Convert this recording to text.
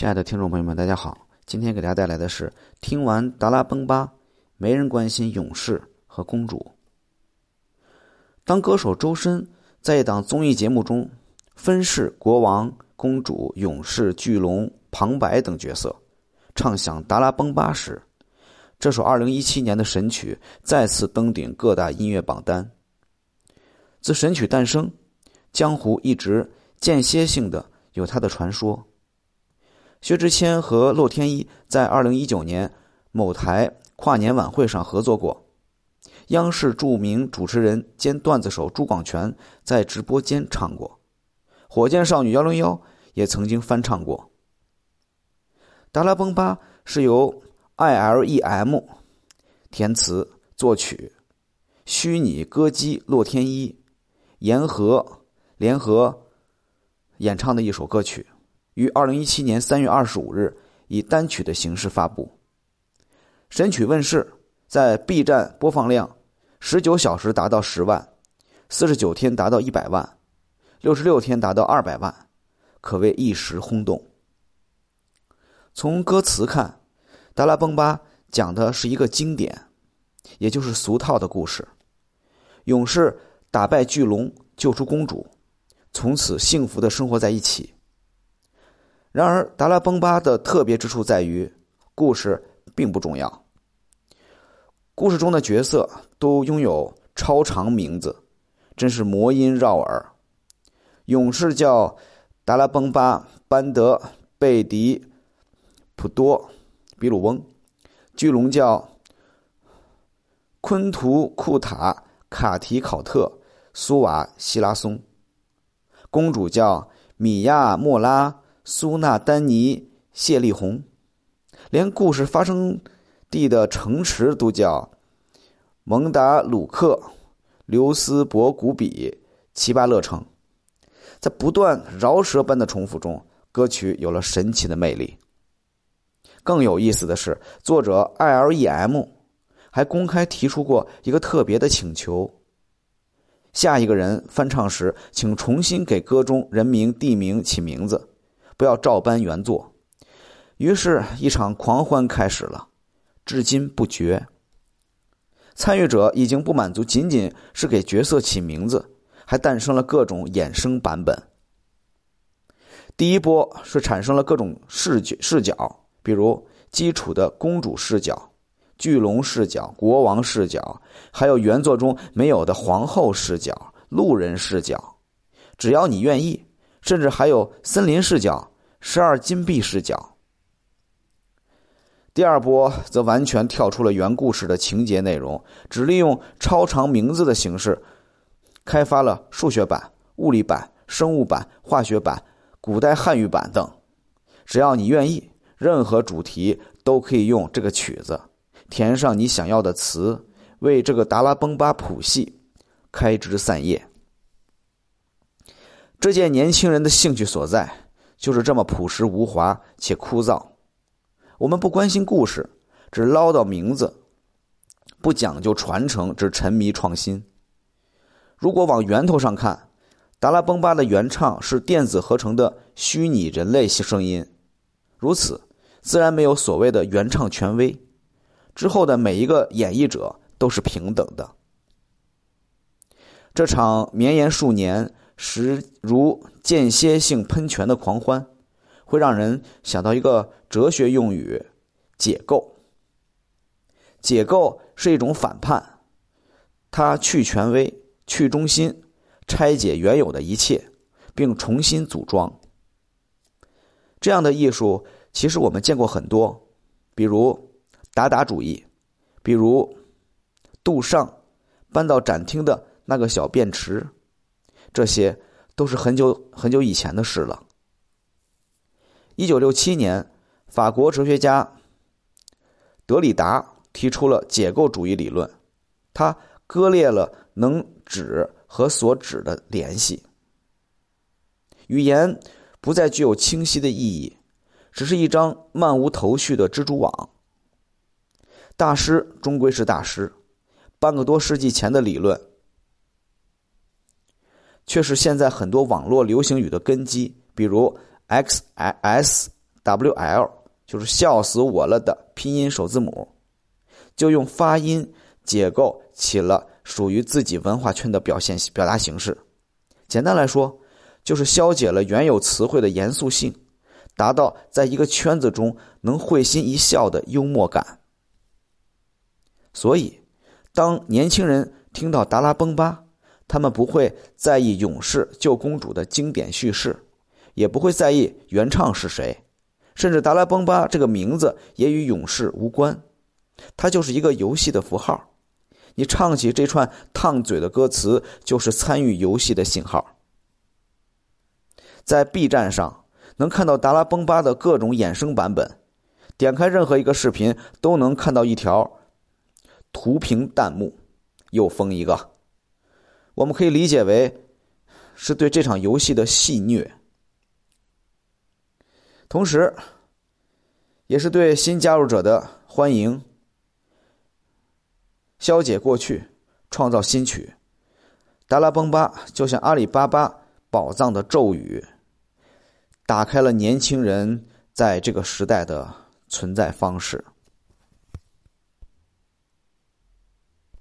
亲爱的听众朋友们，大家好，今天给大家带来的是听完达拉崩巴，没人关心勇士和公主。当歌手周深在一档综艺节目中分饰国王、公主、勇士、巨龙、旁白等角色，唱响达拉崩巴时，这首2017年的神曲再次登顶各大音乐榜单。自神曲诞生，江湖一直间歇性的有它的传说。薛之谦和洛天依在2019年某台跨年晚会上合作过，央视著名主持人兼段子手朱广权在直播间唱过，火箭少女101也曾经翻唱过。达拉崩巴是由 ILEM 填词作曲，虚拟歌姬洛天依联合演唱的一首歌曲，于2017年3月25日以单曲的形式发布。神曲问世，在 B 站播放量19小时达到10万，49天达到100万，66天达到200万，可谓一时轰动。从歌词看，达拉崩巴讲的是一个经典，也就是俗套的故事。勇士打败巨龙，救出公主，从此幸福的生活在一起。然而达拉崩巴的特别之处在于，故事并不重要。故事中的角色都拥有超长名字，真是魔音绕耳。勇士叫达拉崩巴班德贝迪普多比鲁翁，巨龙叫昆图库塔卡提考特苏瓦希拉松，公主叫米亚莫拉苏纳丹尼谢丽红，连故事发生地的城池都叫蒙达鲁克留斯伯古比奇巴勒城。在不断饶舌般的重复中，歌曲有了神奇的魅力。更有意思的是，作者 ILEM 还公开提出过一个特别的请求，下一个人翻唱时请重新给歌中人名地名起名字，不要照搬原作。于是一场狂欢开始了，至今不绝。参与者已经不满足仅仅是给角色起名字，还诞生了各种衍生版本。第一波是产生了各种视角，比如基础的公主视角、巨龙视角、国王视角，还有原作中没有的皇后视角、路人视角，只要你愿意，甚至还有森林视角、12金币视角。第二波则完全跳出了原故事的情节内容，只利用超长名字的形式开发了数学版、物理版、生物版、化学版、古代汉语版等。只要你愿意，任何主题都可以用这个曲子，填上你想要的词，为这个达拉崩巴谱系开枝散叶。这届年轻人的兴趣所在，就是这么朴实无华且枯燥。我们不关心故事，只唠叨名字，不讲究传承，只沉迷创新。如果往源头上看，达拉崩巴的原唱是电子合成的虚拟人类声音，如此自然没有所谓的原唱权威，之后的每一个演绎者都是平等的。这场绵延数年、时如间歇性喷泉的狂欢，会让人想到一个哲学用语——解构。解构是一种反叛，它去权威、去中心，拆解原有的一切，并重新组装。这样的艺术其实我们见过很多，比如达达主义，比如杜尚搬到展厅的那个小便池，这些都是很久很久以前的事了。1967年，法国哲学家德里达提出了解构主义理论，他割裂了能指和所指的联系。语言不再具有清晰的意义，只是一张漫无头绪的蜘蛛网。大师终归是大师，半个多世纪前的理论，却是现在很多网络流行语的根基，比如 XS WL， 就是笑死我了的拼音首字母，就用发音解构起了属于自己文化圈的表达形式。简单来说，就是消解了原有词汇的严肃性，达到在一个圈子中能会心一笑的幽默感。所以当年轻人听到达拉崩巴，他们不会在意勇士救公主的经典叙事，也不会在意原唱是谁，甚至达拉崩巴这个名字也与勇士无关，它就是一个游戏的符号。你唱起这串烫嘴的歌词，就是参与游戏的信号。在 B 站上能看到达拉崩巴的各种衍生版本，点开任何一个视频都能看到一条图评弹幕，又封一个。我们可以理解为是对这场游戏的戏谑，同时也是对新加入者的欢迎，消解过去，创造新曲。达拉崩巴就像阿里巴巴宝藏的咒语，打开了年轻人在这个时代的存在方式。